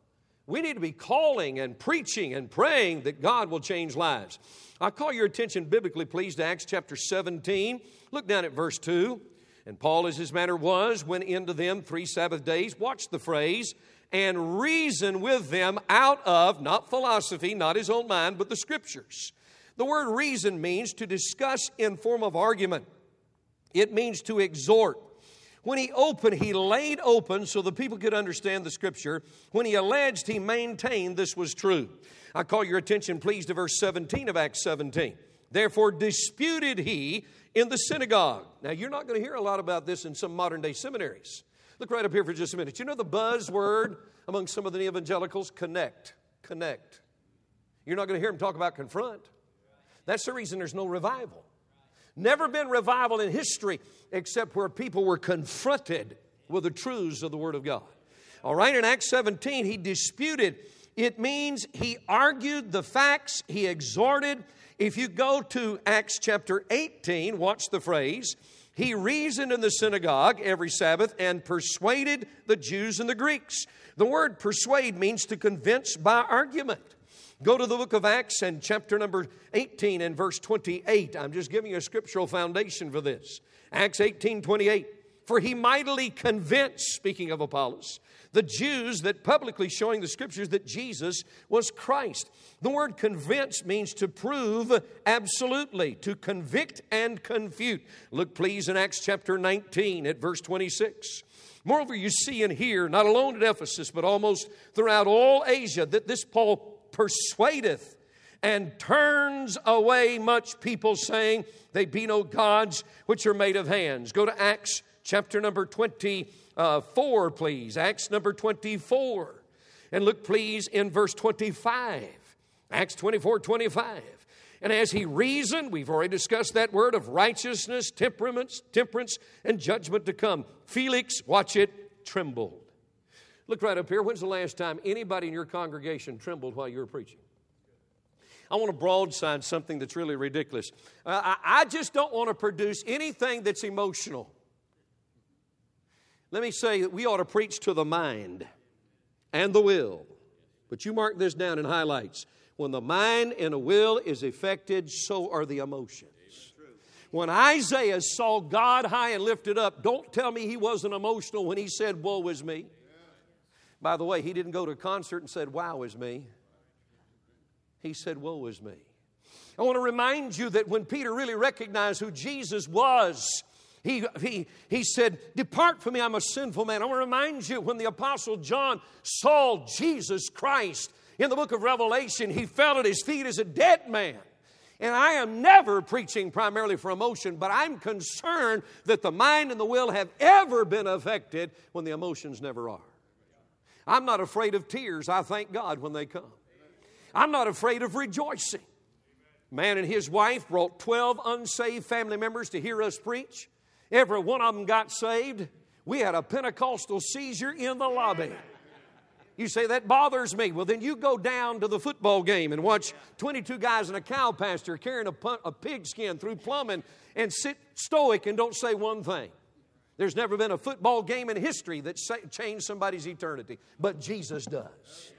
We need to be calling and preaching and praying that God will change lives. I call your attention biblically, please, to Acts chapter 17. Look down at verse 2. And Paul, as his manner was, went into them 3 Sabbath days. Watch the phrase. And reasoned with them out of, not philosophy, not his own mind, but the Scriptures. The word reason means to discuss in form of argument. It means to exhort. When he opened, he laid open so the people could understand the Scripture. When he alleged, he maintained this was true. I call your attention, please, to verse 17 of Acts 17. Therefore disputed he in the synagogue. Now, you're not going to hear a lot about this in some modern-day seminaries. Look right up here for just a minute. You know the buzzword among some of the evangelicals? Connect. Connect. You're not going to hear them talk about confront. That's the reason there's no revival. Never been revival in history except where people were confronted with the truths of the Word of God. All right, in Acts 17, he disputed. It means he argued the facts, he exhorted. If you go to Acts chapter 18, watch the phrase, he reasoned in the synagogue every Sabbath and persuaded the Jews and the Greeks. The word persuade means to convince by argument. Go to the book of Acts and chapter number 18 and verse 28. I'm just giving you a scriptural foundation for this. Acts 18:28. For he mightily convinced, speaking of Apollos, the Jews that publicly showing the Scriptures that Jesus was Christ. The word convince means to prove absolutely, to convict and confute. Look please in Acts chapter 19 at verse 26. Moreover, you see and hear, not alone at Ephesus, but almost throughout all Asia, that this Paul persuadeth and turns away much people, saying, they be no gods which are made of hands. Go to Acts chapter number 24, please. Acts number 24. And look, please, in verse 25. Acts 24:25. And as he reasoned, we've already discussed that word of righteousness, temperance, and judgment to come. Felix, watch it, trembled. Look right up here. When's the last time anybody in your congregation trembled while you were preaching? I want to broadside something that's really ridiculous. I just don't want to produce anything that's emotional. Let me say that we ought to preach to the mind and the will. But you mark this down in highlights. When the mind and the will is affected, so are the emotions. When Isaiah saw God high and lifted up, don't tell me he wasn't emotional when he said, woe is me. By the way, he didn't go to a concert and said, wow is me. He said, woe is me. I want to remind you that when Peter really recognized who Jesus was, he said, depart from me, I'm a sinful man. I want to remind you when the Apostle John saw Jesus Christ in the book of Revelation, he fell at his feet as a dead man. And I am never preaching primarily for emotion, but I'm concerned that the mind and the will have ever been affected when the emotions never are. I'm not afraid of tears. I thank God when they come. I'm not afraid of rejoicing. Man and his wife brought 12 unsaved family members to hear us preach. Every one of them got saved. We had a Pentecostal seizure in the lobby. You say, that bothers me. Well, then you go down to the football game and watch 22 guys and a cow pasture carrying a pigskin through plumbing and sit stoic and don't say one thing. There's never been a football game in history that changed somebody's eternity, but Jesus does.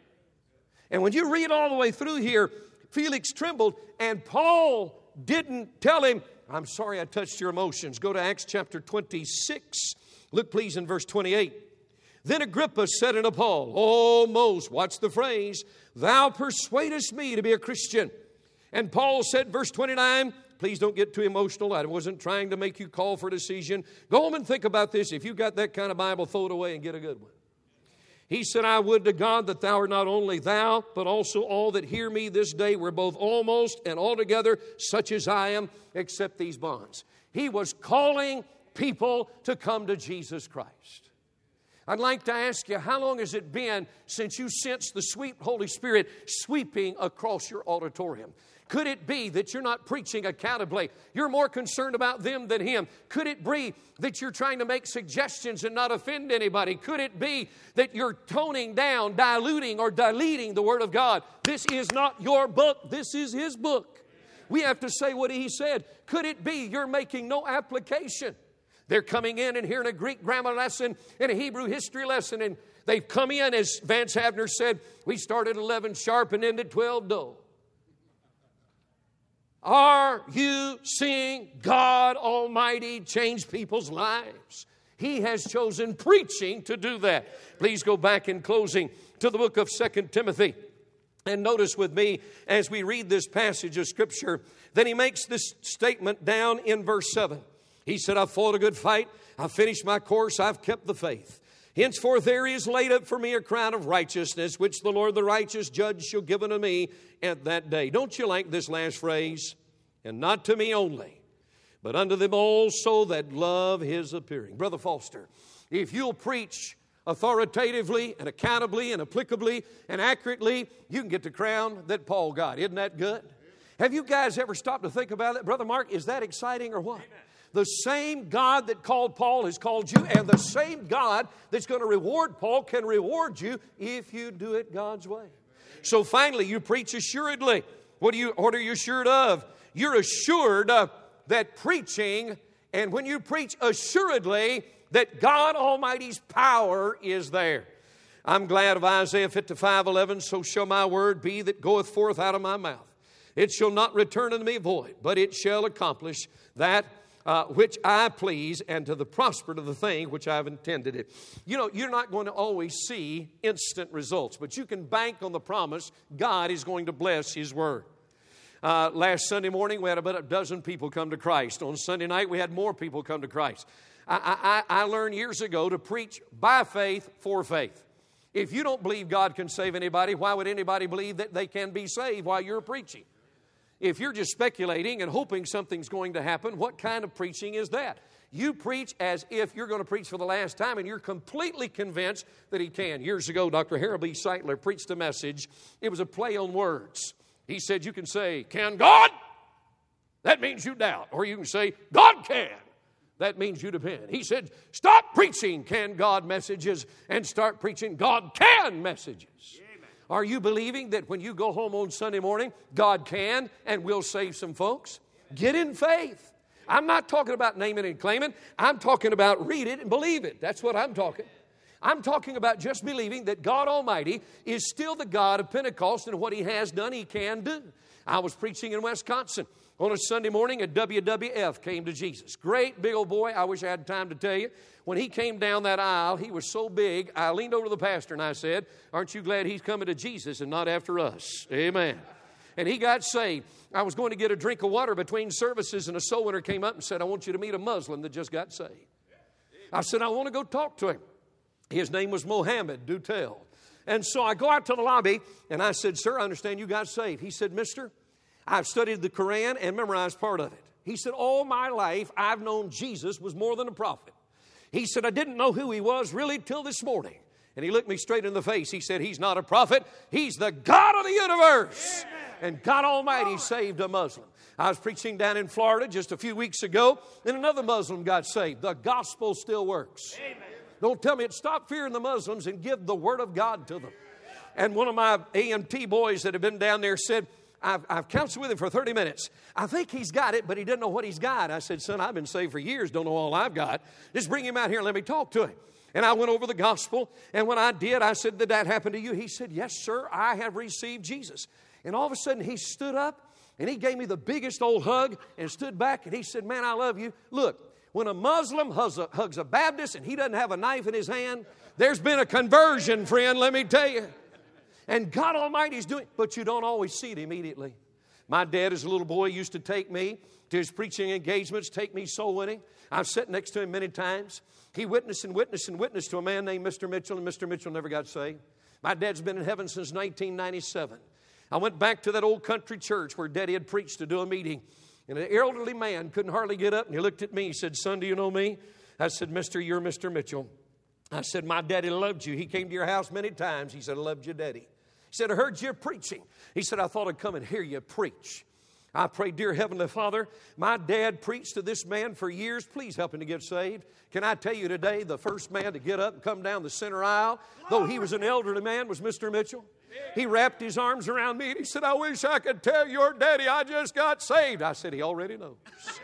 And when you read all the way through here, Felix trembled, and Paul didn't tell him, I'm sorry I touched your emotions. Go to Acts chapter 26. Look, please, in verse 28. Then Agrippa said unto Paul, O most, watch the phrase, thou persuadest me to be a Christian. And Paul said, verse 29, please don't get too emotional. I wasn't trying to make you call for a decision. Go home and think about this. If you've got that kind of Bible, throw it away and get a good one. He said, I would to God that thou art not only thou, but also all that hear me this day were both almost and altogether such as I am, except these bonds. He was calling people to come to Jesus Christ. I'd like to ask you, how long has it been since you sensed the sweet Holy Spirit sweeping across your auditorium? Could it be that you're not preaching accountably? You're more concerned about them than Him. Could it be that you're trying to make suggestions and not offend anybody? Could it be that you're toning down, diluting, or deleting the Word of God? This is not your book. This is His book. We have to say what He said. Could it be you're making no application? They're coming in and hearing a Greek grammar lesson and a Hebrew history lesson, and they've come in, as Vance Havner said, we started 11 sharp and ended 12 dull. Are you seeing God Almighty change people's lives? He has chosen preaching to do that. Please go back in closing to the book of 2 Timothy. And notice with me as we read this passage of Scripture, then he makes this statement down in verse 7. He said, I've fought a good fight. I've finished my course. I've kept the faith. Henceforth there is laid up for me a crown of righteousness, which the Lord the righteous judge shall give unto me at that day. Don't you like this last phrase? And not to me only, but unto them also that love his appearing. Brother Foster, if you'll preach authoritatively and accountably and applicably and accurately, you can get the crown that Paul got. Isn't that good? Have you guys ever stopped to think about that? Brother Mark, is that exciting or what? Amen. The same God that called Paul has called you, and the same God that's going to reward Paul can reward you if you do it God's way. So finally, you preach assuredly. What are you assured of? You're assured that preaching, and when you preach assuredly, that God Almighty's power is there. I'm glad of Isaiah 55:11. So shall my word be that goeth forth out of my mouth. It shall not return unto me void, but it shall accomplish that which I please, and to the prosper of the thing which I've intended it. You know, you're not going to always see instant results, but you can bank on the promise God is going to bless His word. Last Sunday morning, we had about a dozen people come to Christ. On Sunday night, we had more people come to Christ. I learned years ago to preach by faith for faith. If you don't believe God can save anybody, why would anybody believe that they can be saved while you're preaching? If you're just speculating and hoping something's going to happen, what kind of preaching is that? You preach as if you're going to preach for the last time, and you're completely convinced that He can. Years ago, Dr. Harold B. Seitler preached a message. It was a play on words. He said, you can say, can God? That means you doubt. Or you can say, God can. That means you depend. He said, stop preaching can God messages and start preaching God can messages. Amen. Are you believing that when you go home on Sunday morning, God can and will save some folks? Get in faith. I'm not talking about naming and claiming. I'm talking about read it and believe it. That's what I'm talking. I'm talking about just believing that God Almighty is still the God of Pentecost, and what He has done, He can do. I was preaching in Wisconsin on a Sunday morning. A WWF came to Jesus. Great big old boy. I wish I had time to tell you. When he came down that aisle, he was so big, I leaned over to the pastor and I said, aren't you glad he's coming to Jesus and not after us? Amen. And he got saved. I was going to get a drink of water between services, and a soul winner came up and said, I want you to meet a Muslim that just got saved. I said, I want to go talk to him. His name was Mohammed, do tell. And so I go out to the lobby, and I said, sir, I understand you got saved. He said, mister, I've studied the Quran and memorized part of it. He said, all my life I've known Jesus was more than a prophet. He said, I didn't know who He was really till this morning. And he looked me straight in the face. He said, He's not a prophet. He's the God of the universe. Amen. And God Almighty saved a Muslim. I was preaching down in Florida just a few weeks ago, and another Muslim got saved. The gospel still works. Amen. Don't tell me it. Stop fearing the Muslims and give the word of God to them. And one of my AMT boys that have been down there said, I've counseled with him for 30 minutes. I think he's got it, but he doesn't know what he's got. I said, son, I've been saved for years, don't know all I've got. Just bring him out here and let me talk to him. And I went over the gospel, and when I did, I said, did that happen to you? He said, yes, sir, I have received Jesus. And all of a sudden, he stood up, and he gave me the biggest old hug and stood back, and he said, man, I love you. Look, when a Muslim hugs a Baptist and he doesn't have a knife in his hand, there's been a conversion, friend, let me tell you. And God Almighty is doing it, but you don't always see it immediately. My dad, as a little boy, used to take me to his preaching engagements, take me soul winning. I've sat next to him many times. He witnessed to a man named Mr. Mitchell, and Mr. Mitchell never got saved. My dad's been in heaven since 1997. I went back to that old country church where Daddy had preached to do a meeting. And an elderly man couldn't hardly get up, and he looked at me. He said, son, do you know me? I said, mister, you're Mr. Mitchell. I said, my daddy loved you. He came to your house many times. He said, I loved you, Daddy. He said, I heard you preaching. He said, I thought I'd come and hear you preach. I pray, dear Heavenly Father, my dad preached to this man for years. Please help him to get saved. Can I tell you today, the first man to get up and come down the center aisle, though he was an elderly man, was Mr. Mitchell. He wrapped his arms around me and he said, I wish I could tell your daddy I just got saved. I said, he already knows.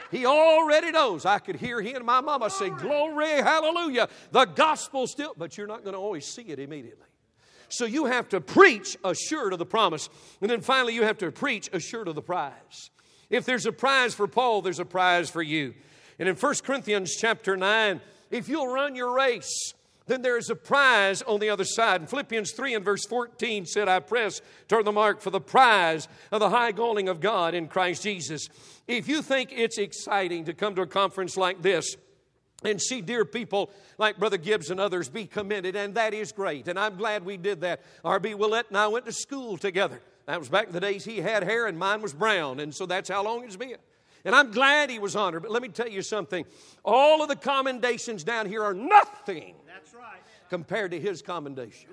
He already knows. I could hear he and my mama say, glory, hallelujah. The gospel still, but you're not going to always see it immediately. So you have to preach assured of the promise. And then finally you have to preach assured of the prize. If there's a prize for Paul, there's a prize for you. And in 1 Corinthians chapter 9, if you'll run your race, then there is a prize on the other side. And Philippians 3 and verse 14 said, I press toward the mark for the prize of the high calling of God in Christ Jesus. If you think it's exciting to come to a conference like this and see dear people like Brother Gibbs and others be commended, and that is great, and I'm glad we did that. R.B. Willett and I went to school together. That was back in the days he had hair and mine was brown, and so that's how long it's been. And I'm glad he was honored. But let me tell you something. All of the commendations down here are nothing compared to his commendation.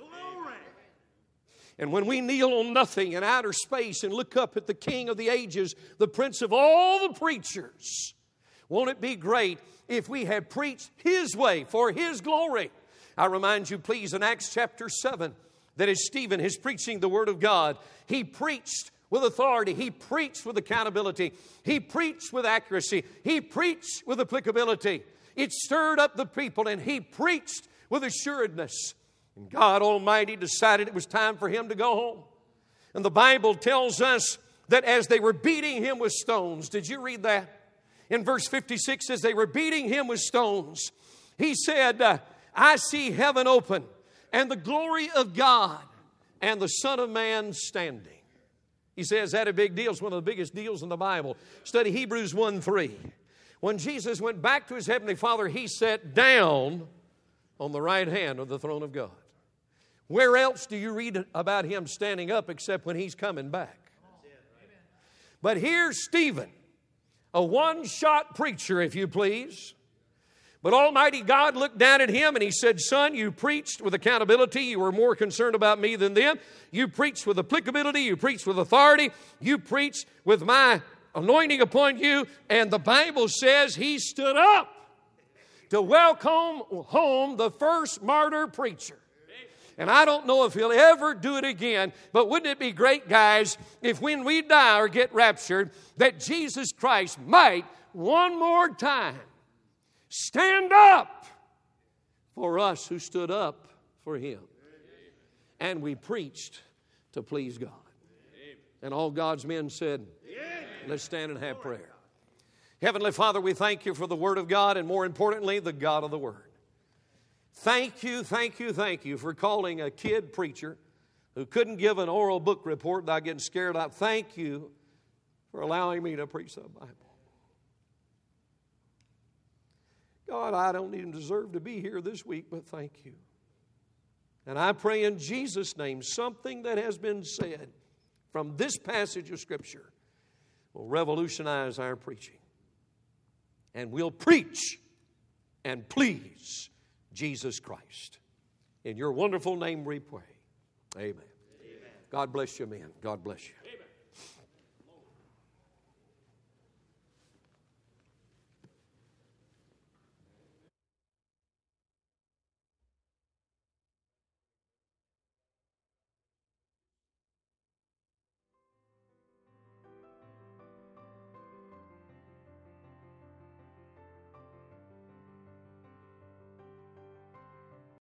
And when we kneel on nothing in outer space and look up at the King of the ages, the Prince of all the preachers, won't it be great if we had preached His way for His glory? I remind you, please, in Acts chapter 7, that as Stephen is preaching the Word of God, he preached with authority. He preached with accountability. He preached with accuracy. He preached with applicability. It stirred up the people, and he preached with assuredness. And God Almighty decided it was time for him to go home. And the Bible tells us that as they were beating him with stones, did you read that? In verse 56, as they were beating him with stones, he said, I see heaven open, and the glory of God, and the Son of Man standing. He says that a big deal. It's one of the biggest deals in the Bible. Study Hebrews 1:3. When Jesus went back to His Heavenly Father, He sat down on the right hand of the throne of God. Where else do you read about Him standing up except when He's coming back? But here's Stephen, a one-shot preacher, if you please. But Almighty God looked down at him and He said, son, you preached with accountability. You were more concerned about me than them. You preached with applicability. You preached with authority. You preached with my anointing upon you. And the Bible says He stood up to welcome home the first martyr preacher. And I don't know if He'll ever do it again, but wouldn't it be great, guys, if when we die or get raptured, that Jesus Christ might one more time stand up for us who stood up for Him. And we preached to please God. And all God's men said, let's stand and have prayer. Heavenly Father, we thank You for the Word of God, and more importantly, the God of the Word. Thank You for calling a kid preacher who couldn't give an oral book report without getting scared out. Thank You for allowing me to preach the Bible. God, I don't even deserve to be here this week, but thank You. And I pray in Jesus' name, something that has been said from this passage of Scripture will revolutionize our preaching. And we'll preach and please Jesus Christ. In Your wonderful name we pray. Amen. God bless you, men. God bless you.